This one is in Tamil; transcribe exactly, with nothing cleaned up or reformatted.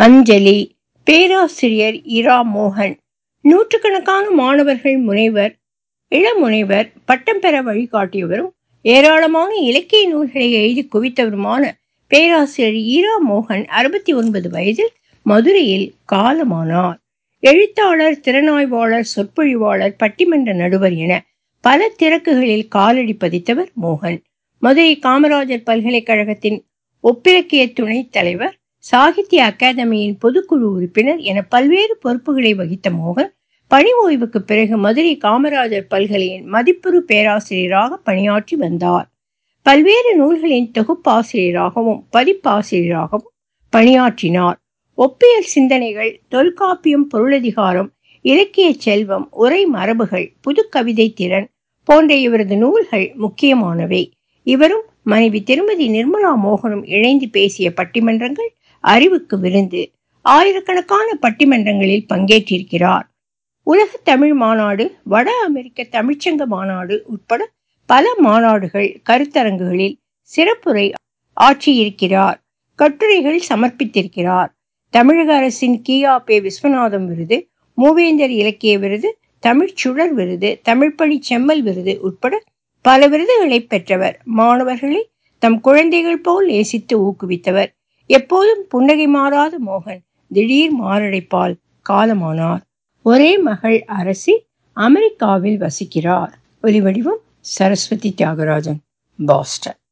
அஞ்சலி. பேராசிரியர் இரா மோகன். நூற்றுக்கணக்கான மாணவர்கள் முனைவர், இளமுனைவர் பட்டம் பெற வழிகாட்டியவரும் ஏராளமான இலக்கிய நூல்களை எழுதி குவித்தவருமான பேராசிரியர் இரா மோகன் அறுபத்தி ஒன்பது வயதில் மதுரையில் காலமானார். எழுத்தாளர், திறனாய்வாளர், சொற்பொழிவாளர், பட்டிமன்ற நடுவர் என பல திறக்குகளில் காலடி பதித்தவர் மோகன். மதுரை காமராஜர் பல்கலைக்கழகத்தின் ஒப்பிலக்கிய துணைத் தலைவர், சாகித்ய அகாதமியின் பொதுக்குழு உறுப்பினர் என பல்வேறு பொறுப்புகளை வகித்த மோகன் பணி ஓய்வுக்கு பிறகு மதுரை காமராஜர் பல்கலையின் மதிப்புறு பேராசிரியராக பணியாற்றி வந்தார். பல்வேறு நூல்களின் தொகுப்பாசிரியராகவும் பதிப்பாசிரியராகவும் பணியாற்றினார். ஒப்பியல் சிந்தனைகள், தொல்காப்பியம், பொருளதிகாரம், இலக்கிய செல்வம், உரை மரபுகள், புது கவிதை திறன் போன்ற இவரது நூல்கள் முக்கியமானவை. இவரும் மனைவி திருமதி நிர்மலா மோகனும் இணைந்து பேசிய பட்டிமன்றங்கள் அறிவுக்கு விருந்து. ஆயிரக்கணக்கான பட்டிமன்றங்களில் பங்கேற்றிருக்கிறார். உலக தமிழ் மாநாடு, வட அமெரிக்க தமிழ்ச்சங்க மாநாடு உட்பட பல மாநாடுகள், கருத்தரங்குகளில் சிறப்புரை ஆற்றியிருக்கிறார். கட்டுரைகள் சமர்ப்பித்திருக்கிறார். தமிழக அரசின் கி.ஆ.பெ. விஸ்வநாதம் விருது, மூவேந்தர் இலக்கிய விருது, தமிழ்ச்சுடர் விருது, தமிழ்ப்பணி செம்மல் விருது உட்பட பல விருதுகளை பெற்றவர். மாணவர்களை தம் குழந்தைகள் போல் நேசித்து ஊக்குவித்தவர். எப்போதும் புன்னகை மாறாத மோகன் திடீர் மாரடைப்பால் காலமானார். ஒரே மகள் அரசி அமெரிக்காவில் வசிக்கிறார். ஒலிவடிவம் சரஸ்வதி தியாகராஜன், பாஸ்டன்.